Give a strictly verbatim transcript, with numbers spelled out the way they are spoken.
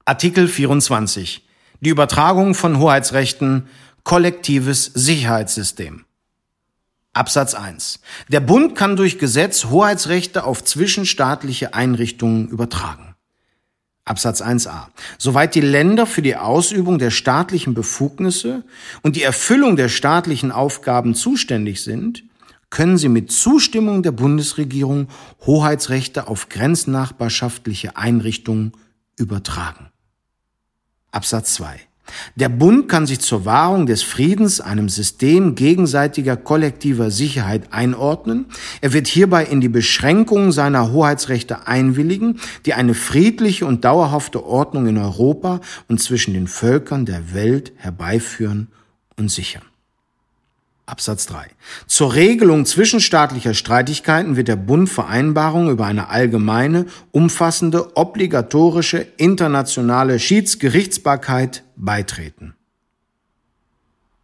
Artikel vierundzwanzig. Die Übertragung von Hoheitsrechten, kollektives Sicherheitssystem. Absatz eins. Der Bund kann durch Gesetz Hoheitsrechte auf zwischenstaatliche Einrichtungen übertragen. Absatz eins a. Soweit die Länder für die Ausübung der staatlichen Befugnisse und die Erfüllung der staatlichen Aufgaben zuständig sind, können sie mit Zustimmung der Bundesregierung Hoheitsrechte auf grenznachbarschaftliche Einrichtungen übertragen. Absatz zwei. Der Bund kann sich zur Wahrung des Friedens einem System gegenseitiger kollektiver Sicherheit einordnen. Er wird hierbei in die Beschränkung seiner Hoheitsrechte einwilligen, die eine friedliche und dauerhafte Ordnung in Europa und zwischen den Völkern der Welt herbeiführen und sichern. Absatz drei. Zur Regelung zwischenstaatlicher Streitigkeiten wird der Bund Vereinbarungen über eine allgemeine, umfassende, obligatorische internationale Schiedsgerichtsbarkeit beitreten.